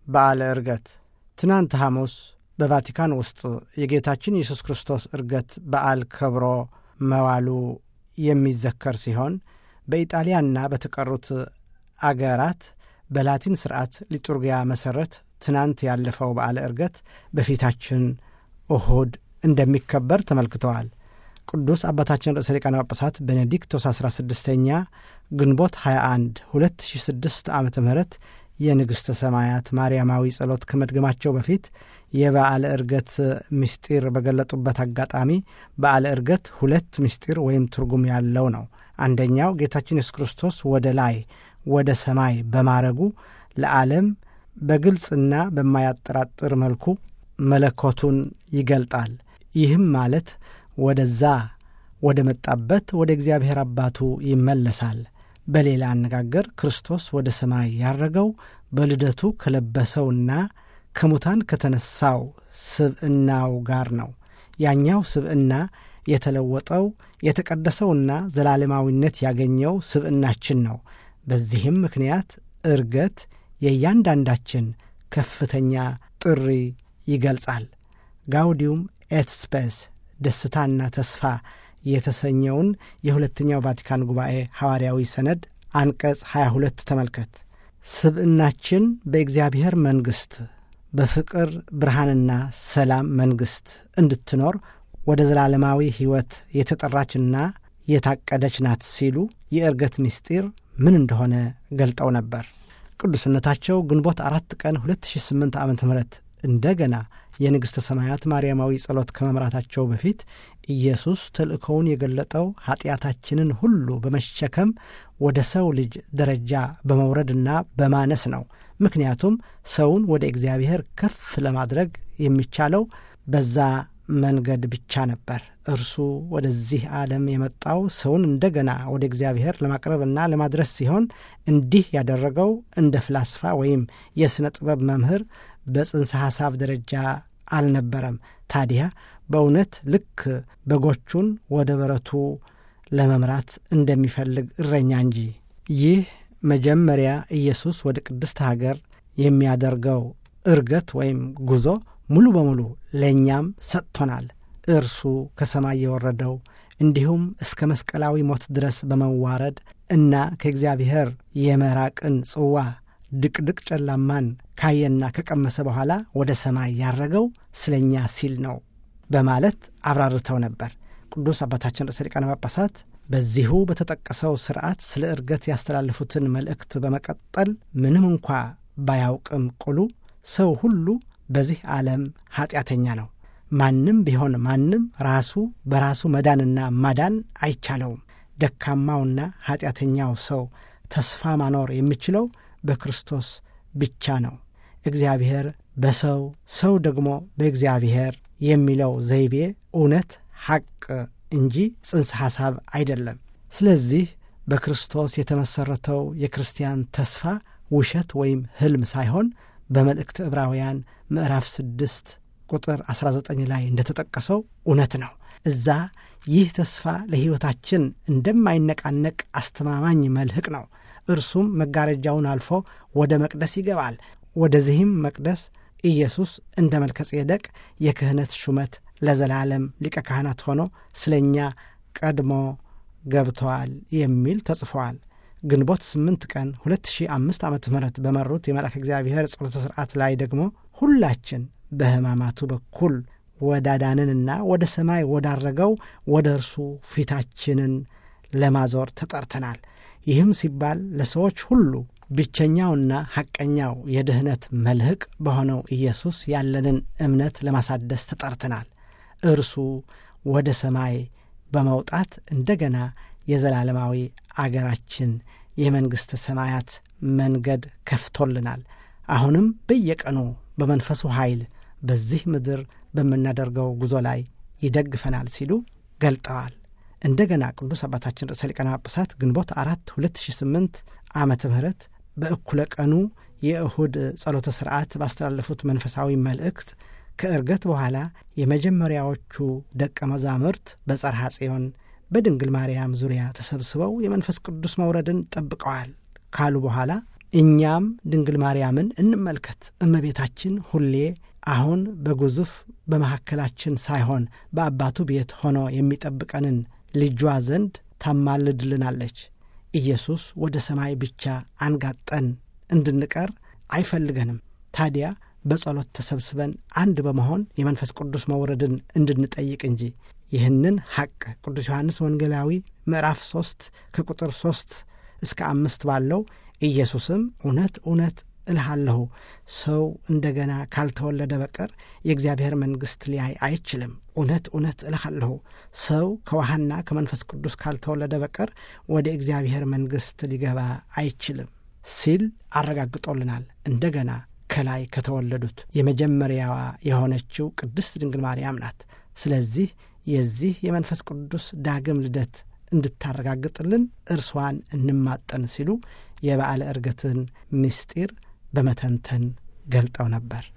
በዓለ ዕርገት ትናንት ሐሙስ በቫቲካን ውስጥ የጌታችን ኢየሱስ ክርስቶስ ዕርገት በዓል ከብሮ መዋሉ የሚዘከር ሲሆን በኢጣሊያና በተቀሩት አገራት በላቲን ሥርዓት ሊቱርጊያ መሠረት ትናንት ያለፈው በዓለ ዕርገት በፊታችን እሁድ እንደሚከበር ተመልክተዋል። ቅዱስ አባታችን ርዕሰ ሊቃነ ጳጳሳት ቤኔዲክቶስ 16ኛ ግንቦት 21 2006 ዓመተ ምህረት የንግሥተ ሰማያት ማርያማዊ ጸሎት ከመድገማቸው በፊት የበዓለ ዕርገት ምስጢር በገለጡበት አጋጣሚ በዓለ ዕርገት ሁለት ምስጢር ወይም ትርጉም ያለው ነው። አንደኛው ጌታችን ኢየሱስ ክርስቶስ ወደ ላይ ወደ ሰማይ በማረጉ ለዓለም በግልጽና በማያጠራጥር መልኩ መለኮቱን ይገልጣል። ይህም ማለት ወደዛ ወደ መጣበት ወደ እግዚአብሔር አባቱ ይመለሳል። በሌላ አነጋገር ክርስቶስ ወደ ሰማይ ያረገው በልደቱ ከለበሰውና ከሙታን ከተነሳው ስብዕናው ጋር ነው። ያኛው ስብዕና የተለወጠው የተቀደሰውና ዘላለማዊነት ያገኘው ስብዕናችን ነው። በዚህም ምክንያት ዕርገት የእያንዳንዳችን ከፍተኛ ጥሪ ይገልጻል። ጋውዲዩም ኤት ስፔስ ደስታና ተስፋ የተሰኘውን የሁለተኛው ቫቲካን ጉባኤ ሐዋርያዊ ሰነድ አንቀጽ 22 ተመልከት። ስብዕናችን በእግዚአብሔር መንግሥት በፍቅር ብርሃንና ሰላም መንግሥት እንድትኖር ወደ ዘላለማዊ ሕይወት የተጠራችና የታቀደች ናት ሲሉ የዕርገት ምስጢር ምን እንደሆነ ገልጠው ነበር። ቅዱስነታቸው ግንቦት 4 ቀን 2008 ዓመተ ምህረት እንደገና የንግሥተ ሰማያት ማርያማዊ ጸሎት ከመምራታቸው በፊት ኢየሱስ ተልእኮውን የገለጠው ኀጢአታችንን ሁሉ በመሸከም ወደ ሰው ልጅ ደረጃ በመውረድና በማነስ ነው። ምክንያቱም ሰውን ወደ እግዚአብሔር ከፍ ለማድረግ የሚቻለው በዛ መንገድ ብቻ ነበር። እርሱ ወደዚህ ዓለም የመጣው ሰውን እንደገና ወደ እግዚአብሔር ለማቅረብና ለማድረስ ሲሆን እንዲህ ያደረገው እንደ ፍላስፋ ወይም የሥነ ጥበብ መምህር በጽንሰ ሐሳብ ደረጃ አልነበረም። ታዲያ በእውነት ልክ በጎቹን ወደ በረቱ ለመምራት እንደሚፈልግ እረኛ እንጂ። ይህ መጀመሪያ ኢየሱስ ወደ ቅድስት ሀገር የሚያደርገው ዕርገት ወይም ጉዞ ሙሉ በሙሉ ለእኛም ሰጥቶናል። እርሱ ከሰማይ የወረደው እንዲሁም እስከ መስቀላዊ ሞት ድረስ በመዋረድ እና ከእግዚአብሔር የመራቅን ጽዋ ድቅድቅ ጨለማን ካየና ከቀመሰ በኋላ ወደ ሰማይ ያረገው ስለኛ ሲል ነው በማለት አብራርተው ነበር። ቅዱስ አባታችን ርዕሰ ሊቃነ ጳጳሳት በዚሁ በተጠቀሰው ሥርዓት ስለ ዕርገት ያስተላለፉትን መልእክት በመቀጠል ምንም እንኳ ባያውቅም ቅሉ ሰው ሁሉ በዚህ ዓለም ኀጢአተኛ ነው። ማንም ቢሆን ማንም ራሱ በራሱ መዳንና ማዳን አይቻለውም። ደካማውና ኀጢአተኛው ሰው ተስፋ ማኖር የሚችለው በክርስቶስ ብቻ ነው። እግዚአብሔር በሰው ሰው ደግሞ በእግዚአብሔር የሚለው ዘይቤ እውነት ሐቅ እንጂ ጽንሰ ሐሳብ አይደለም። ስለዚህ በክርስቶስ የተመሠረተው የክርስቲያን ተስፋ ውሸት ወይም ሕልም ሳይሆን በመልእክተ ዕብራውያን ምዕራፍ 6 ቁጥር 19 ላይ እንደተጠቀሰው እውነት ነው። እዛ ይህ ተስፋ ለሕይወታችን እንደማይነቃነቅ አስተማማኝ መልህቅ ነው። እርሱም መጋረጃውን አልፎ ወደ መቅደስ ይገባል። ወደዚህም መቅደስ ኢየሱስ እንደ መልከ ጼዴቅ የክህነት ሹመት ለዘላለም ሊቀ ካህናት ሆኖ ስለኛ ቀድሞ ገብተዋል የሚል ተጽፏል። ግንቦት 8 ቀን 2005 ዓመተ ምህረት በመሩት የመልአከ እግዚአብሔር ጸሎተ ሥርዓት ላይ ደግሞ ሁላችን በሕማማቱ በኩል ወዳዳንንና ወደ ሰማይ ወዳረገው ወደ እርሱ ፊታችንን ለማዞር ተጠርተናል። ይህም ሲባል ለሰዎች ሁሉ ብቸኛውና ሐቀኛው የድኅነት መልህቅ በሆነው ኢየሱስ ያለንን እምነት ለማሳደስ ተጠርተናል። እርሱ ወደ ሰማይ በመውጣት እንደገና የዘላለማዊ አገራችን የመንግሥተ ሰማያት መንገድ ከፍቶልናል። አሁንም በየቀኑ በመንፈሱ ኃይል በዚህ ምድር በምናደርገው ጉዞ ላይ ይደግፈናል ሲሉ ገልጠዋል። እንደገና ቅዱስ አባታችን ርዕሰ ሊቃነ ጳጳሳት ግንቦት 4 2008 ዓመተ ምህረት በእኩለ ቀኑ የእሁድ ጸሎተ ሥርዓት ባስተላለፉት መንፈሳዊ መልእክት ከዕርገት በኋላ የመጀመሪያዎቹ ደቀ መዛሙርት በጸርሐ ጽዮን በድንግል ማርያም ዙሪያ ተሰብስበው የመንፈስ ቅዱስ መውረድን ጠብቀዋል ካሉ በኋላ እኛም ድንግል ማርያምን እንመልከት። እመቤታችን ሁሌ አሁን በግዙፍ በመካከላችን ሳይሆን በአባቱ ቤት ሆኖ የሚጠብቀንን ልጇ ዘንድ ታማልድልናለች። ኢየሱስ ወደ ሰማይ ብቻ አንጋጠን እንድንቀር አይፈልገንም። ታዲያ በጸሎት ተሰብስበን አንድ በመሆን የመንፈስ ቅዱስ መውረድን እንድንጠይቅ እንጂ። ይህንን ሐቅ ቅዱስ ዮሐንስ ወንጌላዊ ምዕራፍ 3 ከቁጥር 3 እስከ 5 ባለው ኢየሱስም እውነት እውነት እልሃለሁ ሰው እንደገና ካልተወለደ በቀር የእግዚአብሔር መንግሥት ሊያይ አይችልም፣ እውነት እውነት እልሃለሁ ሰው ከውሃና ከመንፈስ ቅዱስ ካልተወለደ በቀር ወደ እግዚአብሔር መንግሥት ሊገባ አይችልም ሲል አረጋግጦልናል። እንደገና ከላይ ከተወለዱት የመጀመሪያዋ የሆነችው ቅድስት ድንግል ማርያም ናት። ስለዚህ የዚህ የመንፈስ ቅዱስ ዳግም ልደት እንድታረጋግጥልን እርሷን እንማጠን ሲሉ የበዓለ ዕርገትን ምስጢር በመተንተን ገልጠው ነበር።